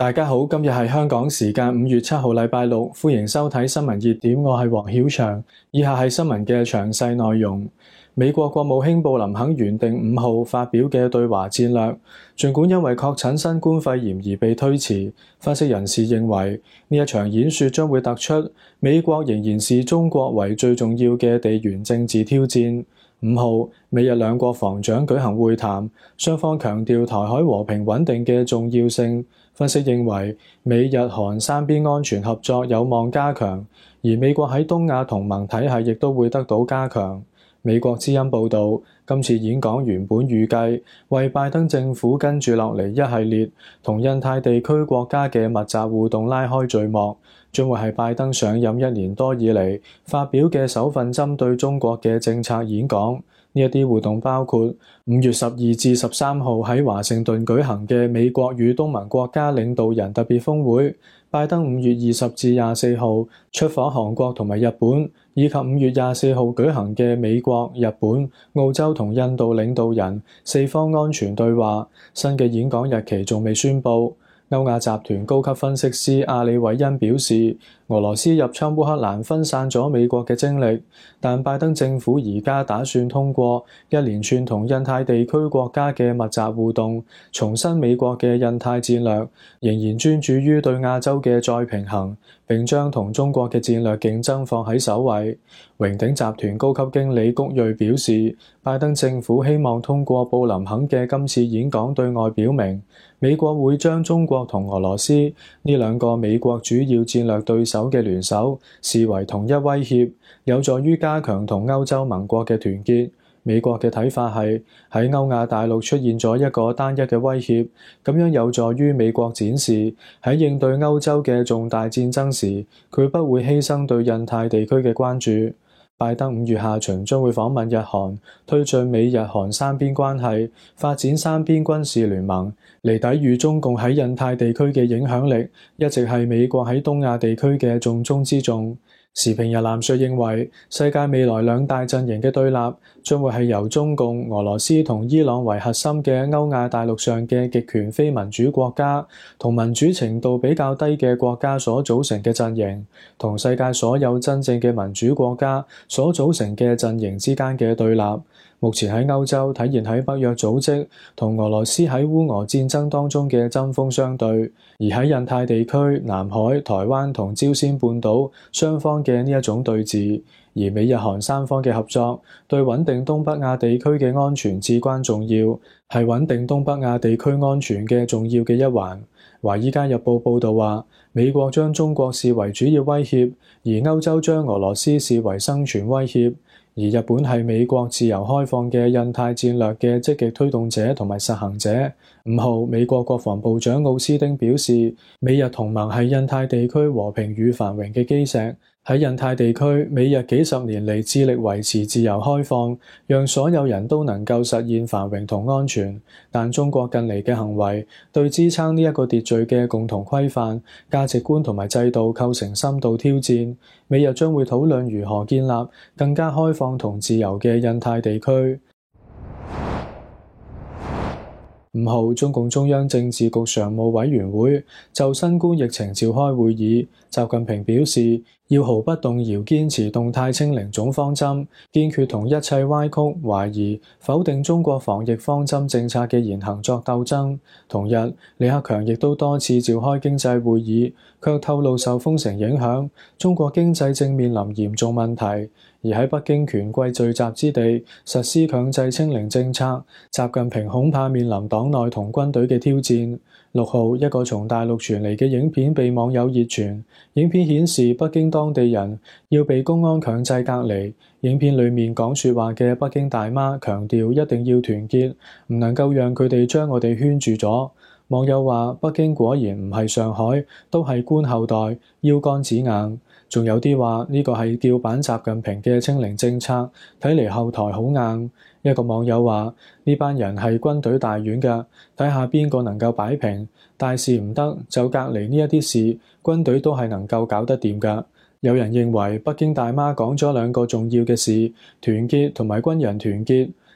大家好，今日係香港時間5月7號禮拜六，歡迎收睇新聞熱點，我係黃曉翔。以下係新聞嘅詳細內容。美國國務卿布林肯原定5號發表嘅對華戰略，儘管因為確診新冠肺炎而被推遲，分析人士認為呢一場演說將會突出美國仍然視中國為最重要嘅地緣政治挑戰。5號，美日兩國防長舉行會談，雙方強調台海和平穩定嘅重要性。分析認為，美日韓三邊安全合作有望加強，而美國喺東亞同盟體系亦都會得到加強。美國之音報導，今次演講原本預計為拜登政府跟住落嚟一系列同印太地區國家嘅密集互動拉開序幕，將會係拜登上任1年多以嚟發表嘅首份針對中國嘅政策演講。呢一啲活動包括5月12至13號喺華盛頓舉行嘅美國與東盟國家領導人特別峰會，拜登5月20至24號出訪韓國同埋日本，以及5月24號舉行嘅美國、日本、澳洲同印度領導人四方安全對話。新嘅演講日期仲未宣布。歐亞集團高級分析師阿里韋恩表示，俄羅斯入侵烏克蘭分散咗美國嘅精力，但拜登政府而家打算通過一連串同印太地區國家嘅密集互動，重申美國嘅印太戰略，仍然專注於對亞洲嘅再平衡，並將同中國嘅戰略競爭放喺首位。榮鼎集團高級經理谷瑞表示，拜登政府希望通過布林肯嘅今次演講對外表明，美國會將中國同俄羅斯呢兩個美國主要戰略對手嘅聯手視為同一威脅，有助於加強同歐洲盟國嘅團結。美國嘅睇法係喺歐亞大陸出現咗一個單一嘅威脅，咁樣有助於美國展示喺應對歐洲嘅重大戰爭時，佢不會犧牲對印太地區嘅關注。拜登5月下旬將會訪問日韓，推進美日韓三邊關係，發展三邊軍事聯盟，嚟抵禦中共喺印太地區嘅影響力，一直係美國喺東亞地區嘅重中之重。時評日南瑞認為，世界未來兩大陣營嘅對立將會係由中共、俄羅斯同伊朗為核心嘅歐亞大陸上嘅極權非民主國家，同民主程度比較低嘅國家所組成嘅陣營，同世界所有真正嘅民主國家所組成嘅陣營之間嘅對立。目前喺歐洲體現喺北約組織同俄羅斯喺烏俄戰爭當中嘅針鋒相對，而喺印太地區、南海、台灣同朝鮮半島雙方嘅呢一種對峙，而美日韓三方嘅合作對穩定東北亞地區嘅安全至關重要，係穩定東北亞地區安全嘅重要嘅一環。華爾街日報報導話，美國將中國視為主要威脅，而歐洲將俄羅斯視為生存威脅。而日本係美國自由開放嘅印太戰略嘅積極推動者同埋實行者。5號，美國國防部長奧斯汀表示，美日同盟係印太地區和平與繁榮嘅基石。喺印太地區，美日幾十年嚟致力維持自由開放，讓所有人都能夠實現繁榮同安全。但中國近嚟嘅行為對支撐呢一個秩序嘅共同規範、價值觀同埋制度構成深度挑戰。美日將會討論如何建立更加開放同自由嘅印太地區。5號，中共中央政治局常務委員會就新冠疫情召開會議，習近平表示，要毫不動搖堅持動態清零總方針，堅決同一切歪曲、懷疑、否定中國防疫方針政策嘅言行作鬥爭。同日，李克強亦都多次召開經濟會議，卻透露受封城影響，中國經濟正面臨嚴重問題。而喺北京權貴聚集之地實施強制清零政策，習近平恐怕面臨黨內同軍隊嘅挑戰。6號，一個從大陸傳嚟嘅影片被網友熱傳，影片顯示北京當地人要被公安強制隔離。影片裡面講説話嘅北京大媽強調一定要團結，唔能夠讓佢哋將我哋圈住咗。網友話：北京果然唔係上海，都係官後代，腰桿子硬。仲有啲話呢個係叫板習近平嘅清零政策，睇嚟後台好硬。一個網友話：呢班人係軍隊大院㗎，睇下邊個能夠擺平，大事唔得就隔離呢一啲事，軍隊都係能夠搞得掂㗎。有人認為北京大媽講咗兩個重要嘅事，團結同埋軍人團結。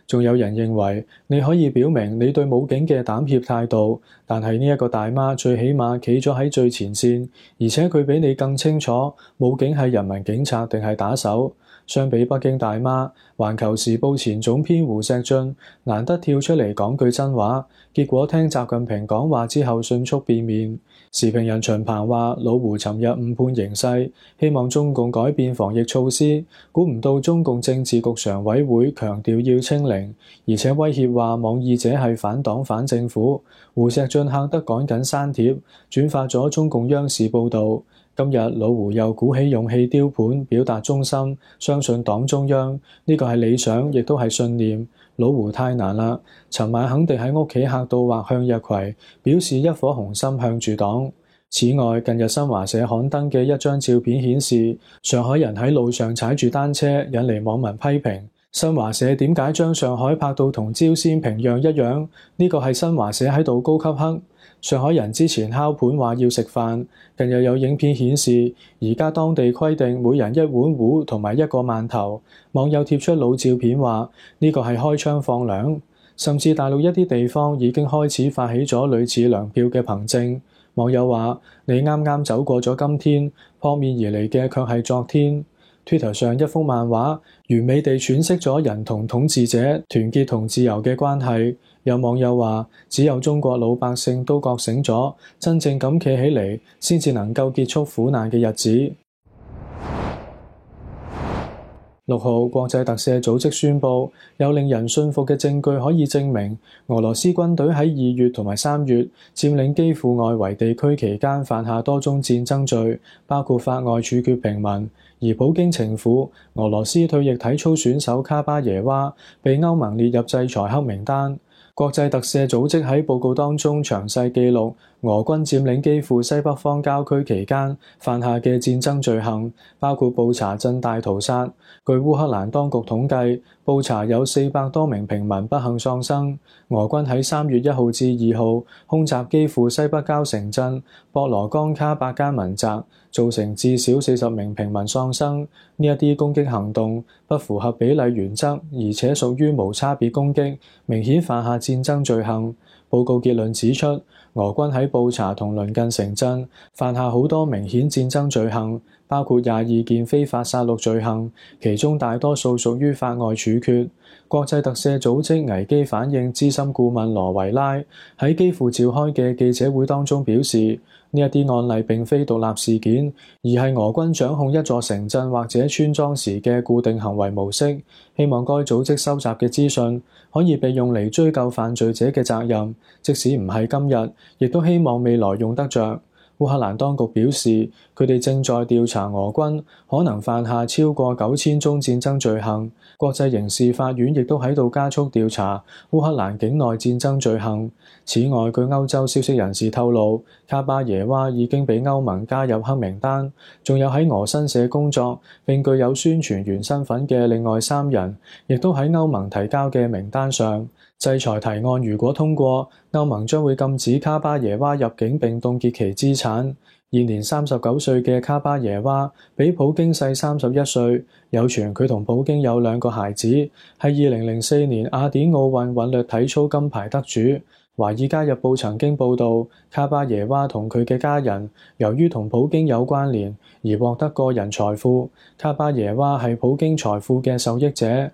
仲有人認為你可以表明你對武警嘅膽怯態度，但係呢一個大媽最起碼企咗喺最前線，而且佢比你更清楚武警係人民警察定係打手。相比北京大媽，環球時報前總編胡錫進難得跳出嚟講句真話，結果聽習近平講話之後迅速變面。時評人秦鵬話：老胡尋日誤判形勢，希望中共改變防疫措施，估唔到中共政治局常委會強調要清零，而且威脅話網議者係反黨反政府。胡錫進嚇得趕緊刪帖，轉發咗中共央視報導。今日老胡又鼓起勇氣丟盤，表達忠心，相信黨中央，呢個係理想，亦都係信念。老胡太難啦，尋晚肯定喺屋企嚇到畫向日葵，表示一顆紅心向住黨。此外，近日新華社刊登嘅一張照片顯示，上海人喺路上踩住單車，引嚟網民批評。新華社點解將上海拍到同朝鮮平壤一樣？呢個係新華社喺度高級黑。上海人之前敲盤話要食飯，近日有影片顯示，而家當地規定每人一碗糊同埋一個饅頭。網友貼出老照片話呢個係開槍放糧，甚至大陸一啲地方已經開始發起咗類似糧票嘅憑證。網友話：你啱啱走過咗今天，撲面而嚟嘅卻係昨天。Twitter 上一幅漫畫完美地詮釋咗人同統治者、團結同自由嘅關係。有網友話：只有中國老百姓都覺醒咗，真正咁企起嚟，先至能夠結束苦難嘅日子。6號，國際特赦組織宣布，有令人信服嘅證據可以證明，俄羅斯軍隊喺2月同埋3月佔領基輔外圍地區期間犯下多宗戰爭罪，包括法外處決平民。而普京情婦、俄羅斯退役體操選手卡巴耶娃被歐盟列入制裁黑名單。國際特赦組織喺報告當中詳細記錄俄軍佔領基輔西北方郊區期間犯下嘅戰爭罪行，包括布查鎮大屠殺。據烏克蘭當局統計，布查有400多名平民不幸喪生。俄軍喺3月1號至2號空襲基輔西北郊城鎮博羅江卡8間民宅，造成至少40名平民喪生。呢一啲攻擊行動不符合比例原則，而且屬於無差別攻擊，明顯犯下戰爭罪行。報告結論指出，俄軍喺布查同鄰近城鎮犯下好多明顯戰爭罪行，包括22件非法殺戮罪行，其中大多數屬於法外處決。國際特赦組織危機反應資深顧問羅維拉喺基輔召開嘅記者會當中表示，呢一啲案例並非獨立事件，而係俄軍掌控一座城鎮或者村莊時嘅固定行為模式。希望該組織收集嘅資訊可以被用嚟追究犯罪者嘅責任，即使唔係今日，亦都希望未來用得着。烏克蘭當局表示，佢哋正在調查俄軍可能犯下超過9000宗戰爭罪行。國際刑事法院亦都喺度加速調查烏克蘭境內戰爭罪行。此外，據歐洲消息人士透露，卡巴耶娃已經被歐盟加入黑名單，仲有喺俄新社工作並具有宣傳員身份嘅另外3人，亦都喺歐盟提交嘅名單上。制裁提案如果通過，歐盟將會禁止卡巴耶娃入境並凍結其資產。現年39歲嘅卡巴耶娃比普京細31歲，有傳佢同普京有2個孩子，係2004年雅典奧運韻律體操金牌得主。華爾街日報曾經報導，卡巴耶娃同佢嘅家人由於同普京有關聯而獲得個人財富。卡巴耶娃係普京財富嘅受益者。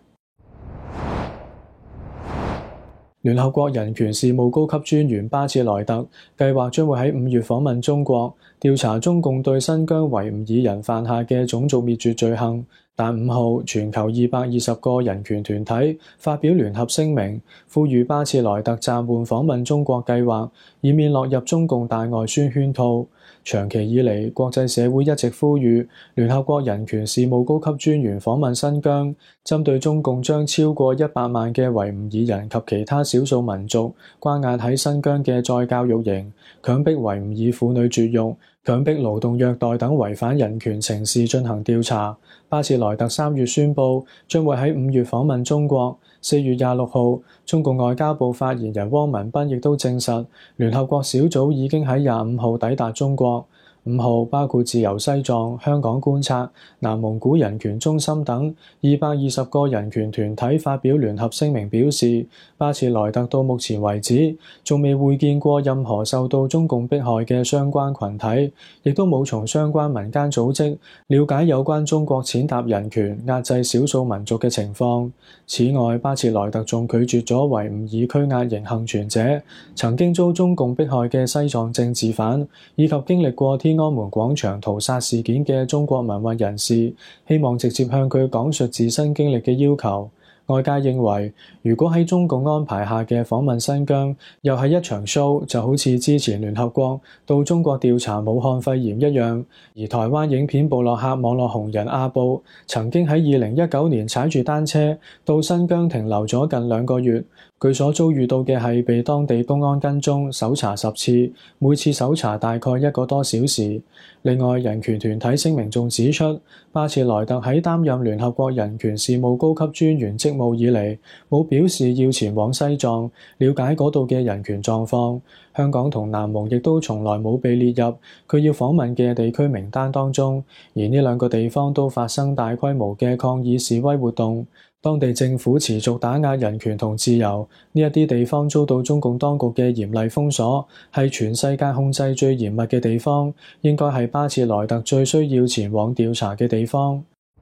聯合國人權事務高級專員巴切萊特計劃將會喺5月訪問中國，調查中共對新疆維吾爾人犯下嘅種族滅絕罪行。但5號，全球220個人權團體發表聯合聲明，呼籲巴切萊特暫緩訪問中國計劃，以免落入中共大外宣圈套。長期以嚟，國際社會一直呼籲聯合國人權事務高級專員訪問新疆，針對中共將超過100萬嘅維吾爾人及其他少數民族關押喺新疆嘅再教育營，強迫維吾爾婦女絕育、強迫勞動虐待等違反人權情事進行調查。巴切萊特3月宣布將會喺5月訪問中國。4月26號，中共外交部發言人汪文斌亦都證實，聯合國小組已經喺25號抵達中國。 5號包括自由西藏、香港觀察、南蒙古人權中心等220個人權團體發表聯合聲明表示，巴切萊特到目前為止仲未會見過任何受到中共迫害嘅相關群體，亦都冇從相關民間組織了解有關中國踐踏人權、壓制少數民族嘅情況。此外，巴切萊特仲拒絕咗維吾爾區壓刑幸存者、曾經遭中共迫害嘅西藏政治犯，以及經歷過天安門廣場屠殺事件嘅中國民運人士，希望直接向佢講述自身經歷嘅要求。外界認為，如果喺中共安排下嘅訪問新疆又係一場 show， 就好似之前聯合國到中國調查武漢肺炎一樣。而台灣影片部落客網絡紅人阿布曾經喺2019年踩住單車到新疆停留咗近2個月，佢所遭遇到嘅係被當地公安跟蹤搜查10次，每次搜查大概1個多小時。另外，人權團體聲明仲指出，巴切萊特喺擔任聯合國人權事務高級專員職務以嚟，冇表示要前往西藏了解嗰度嘅人權狀況。香港同南蒙亦都從來冇被列入佢要訪問嘅地區名單當中，而呢2個地方都發生大規模嘅抗議示威活動。當地政府持續打壓人權同自由，呢一啲地方遭到中共當局嘅嚴厲封鎖，係全世界控制最嚴密嘅地方，應該係巴切萊特最需要前往調查嘅地方。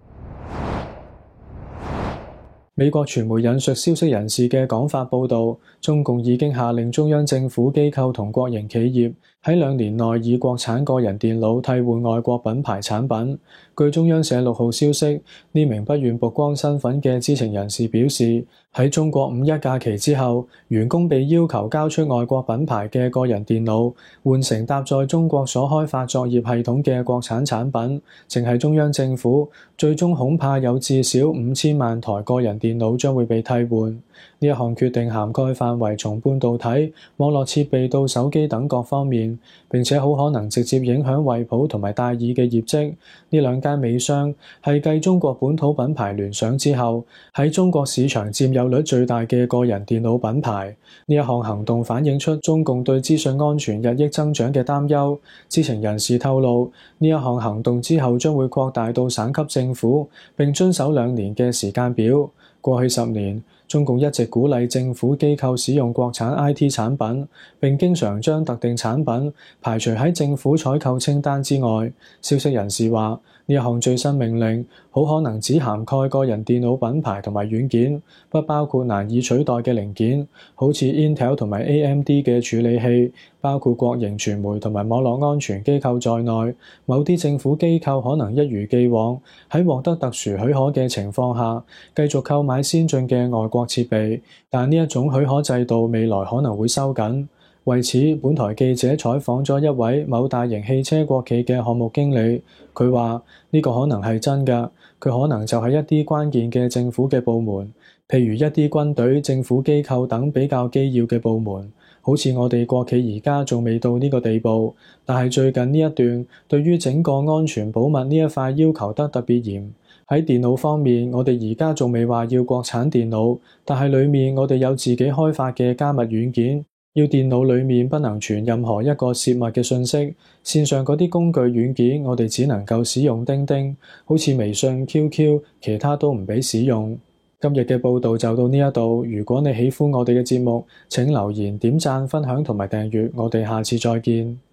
美國傳媒引述消息人士嘅講法報導，中共已經下令中央政府機構同國營企業喺2年內以國產個人電腦替換外國品牌產品。據中央社6號消息，呢名不願曝光身份嘅知情人士表示，喺中國5一假期之後，員工被要求交出外國品牌嘅個人電腦，換成搭載中國所開發作業系統嘅國產產品。淨係中央政府，最終恐怕有至少5000萬台個人電腦將會被替換。呢一項決定涵蓋範圍從半導體、網絡設備到手機等各方面，並且好可能直接影響惠普同埋戴爾嘅業績。呢2間美商係繼中國本土品牌聯想之後，喺中國市場佔有率最大嘅個人電腦品牌。呢一項行動反映出中共對資訊安全日益增長嘅擔憂。知情人士透露，呢一項行動之後將會擴大到省級政府，並遵守2年嘅時間表。過去10年，中共一直鼓勵政府機構使用國產 IT 產品，並經常將特定產品排除喺政府採購清單之外。消息人士話，呢一項最新命令好可能只涵蓋個人電腦品牌同埋軟件，不包括難以取代嘅零件，好似 Intel 同埋 AMD 嘅處理器。包括國營傳媒同埋網絡安全機構在內，某啲政府機構可能一如既往喺獲得特殊許可嘅情況下，繼續購買先進嘅外國設備，但呢一種許可制度未來可能會收緊。為此，本台記者採訪咗一位某大型汽車國企嘅項目經理，佢話呢個可能係真㗎，佢可能就係一啲關鍵嘅政府嘅部門，譬如一啲軍隊、政府機構等比較機要嘅部門。好似我哋國企而家仲未到呢個地步，但係最近呢一段對於整個安全保密呢一塊要求得特別嚴。喺電腦方面，我哋而家仲未話要國產電腦，但係裡面我哋有自己開發嘅加密軟件，要電腦裡面不能傳任何一個泄密嘅信息。線上嗰啲工具軟件，我哋只能夠使用釘釘，好似微信、QQ， 其他都唔俾使用。今日嘅報導就到呢一度。如果你喜歡我哋嘅節目，請留言、點讚、分享同埋訂閱。我哋下次再見。